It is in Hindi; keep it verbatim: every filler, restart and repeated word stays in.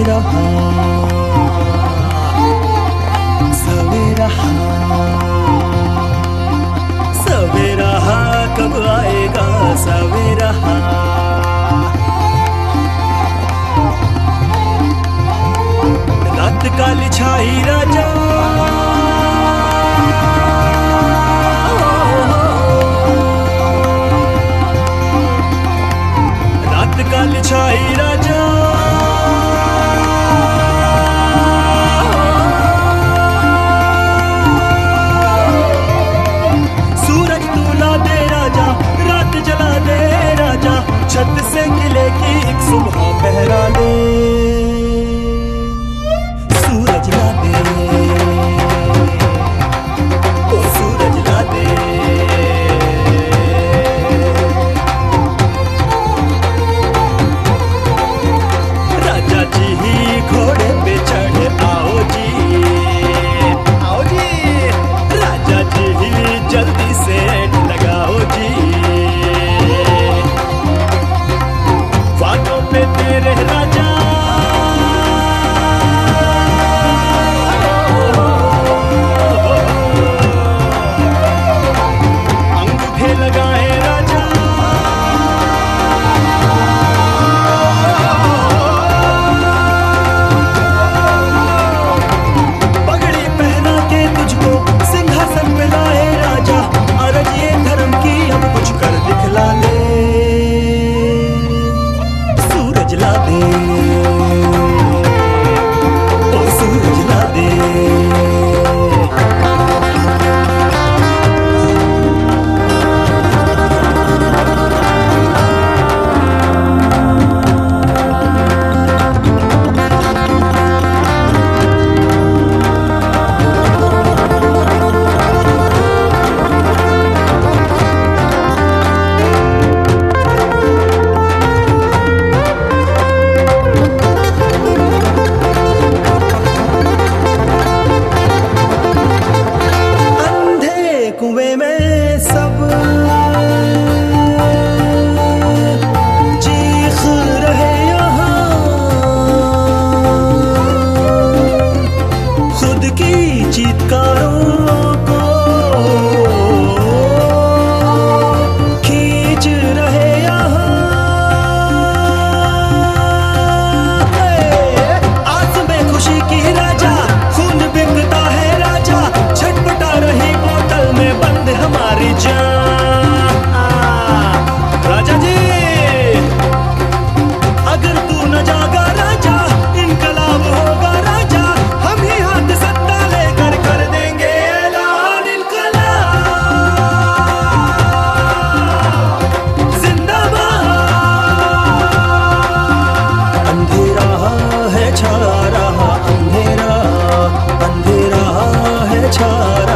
सवेरा सवेरा सवेरा कब आएगा सवेरा। रात काली छाई राजा रात काली छाई राजा सूरज तुला दे राजा रात जला दे राजा छत से किले की एक सुबह पहरा दे सूरज ला दे ओ सूरज ला दे। राजा जी ही घोड़े पे चढ़े आओ जी आओ जी राजा जी ही जल्दी से लगाओ जी वादों पे तेरे राजा अंगूठे लगाए राजा पगड़ी पहना के तुझको सिंहासन पे लाए राजा अरज ये धर्म की अब कुछ कर दिखला ले सूरज ला दे ओ सूरज ला दे। कुएं में सब चीख रहे यहाँ खुद की चीत्कारों को खींच रहे यहाँ आस में खुशी की राजा खून बिकता है राजा छटपटा रही बोतल में बंद हमारी जान राजा जी अगर तू न जागा राजा इनकलाब होगा राजा हम ही हाथ सत्ता लेकर कर देंगे ऐलान इनकलाब जिंदाबाद। अंधेरा है छा रहा अंधेरा अंधेरा है छा रहा